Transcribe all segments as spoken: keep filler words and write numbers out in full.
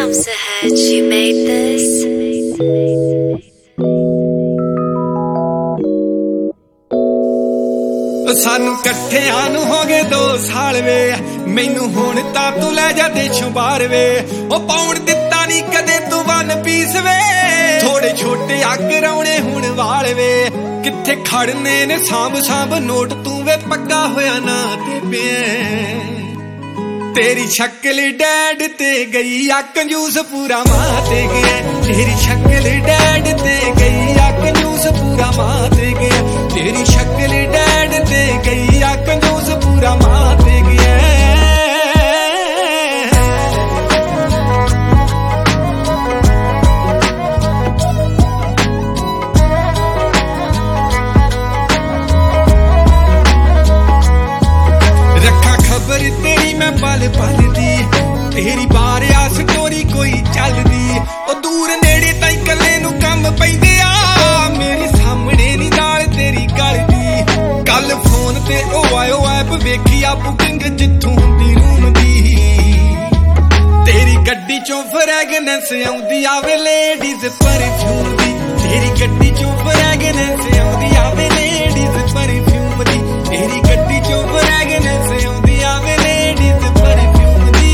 Shams ahead, you made this. सानू कट्ठियां नू हो गए दो साल वे मैनू हुण तां तू लै जा देशों बाहर वे ओ पाउण दित्ता नी कदे तू वन पीस वे थोड़े छोटे अग रौणे हुण वाल वे कित्थे खड़ने ने सांभ सांभ नोट तू वे पक्का होया ना ते पिया तेरी शक्ल डैड ते गई आ कंजूस पूरा मां ते गया तेरी शक्ल डैड ते गई आ कंजूस पूरा मां ते गया तेरी शक्ल डैड ते गई आ कंजूस पूरा मां ते गया रखा खबर तेरी मैं पल पल दी तेरी बारिया स्टोरी कोई चलदी ओ दूर नेड़े ताई कल्ले नू कम पैंदे आ मेरे सामने नी नाल तेरी गल दी कल फोन ते ओ आयो ऐप वेखी आ बुकिंग जिथों हुंदी रूम दी तेरी गड्डी चों फ्रैगनेंस आउंदी आवे लेडीज परफ्यूम दी तेरी गड्डी चों फ्रैगनेंस आउंदी आवे लेडीज परफ्यूम दी तेरी गड्डी चों फ्रैगनेंस आउंदी आवे लेडीज परफ्यूम दी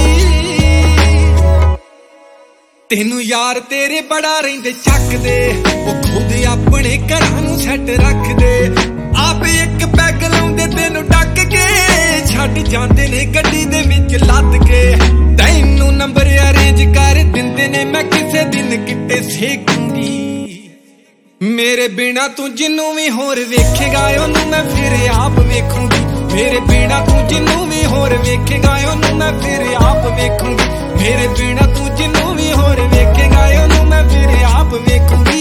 तेनू यार तेरे बड़ा रहिंदे चकदे ओ खुद अपने घरां नू सैट रखदे आप एक पैग लाउंदे तेनू डक के छड्ड जांदे ने गड्डी दे विच लद के तैनू नंबर अरेंज कर दिंदे ने मैं किसे दिन किते सेकूंगी मेरे बिना तू जिन्नू भी होर वेखेगा ओनू मैं फिर आप वेखूंगी मेरे बिना तू जिन्नू भी होर वेखेगा ओनू मैं फिर आप वेखूंगी मेरे बिना तू जिन्नू भी होर वेखेगा ओनू मैं फिर आप वेखूंगी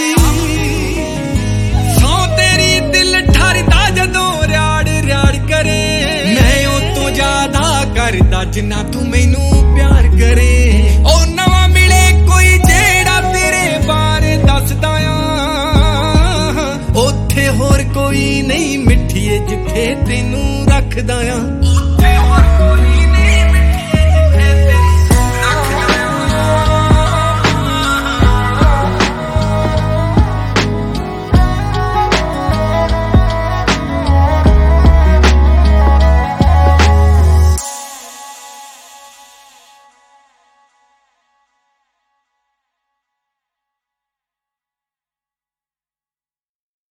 सौ तेरी दिल ठरदा जदों राड़ राड़ करे मैं ओ तो ज्यादा करदा जिन्ना तू मैनू प्यार करे ओ नवा मिले कोई जेड़ा तेरे बारे दसदा आ ओथे होर कोई नहीं मिठिए जिथे तेनू रखदा आ